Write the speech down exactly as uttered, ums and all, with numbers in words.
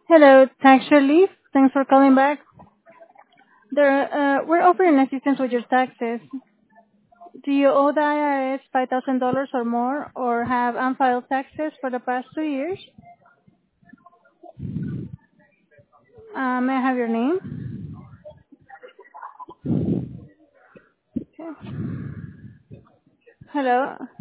Hello, tax relief. Thanks for calling back. There, uh, we're offering assistance with your taxes. Do you owe the I R S five thousand dollars or more or have unfiled taxes for the past two years? Uh, may I have your name? Okay. Hello.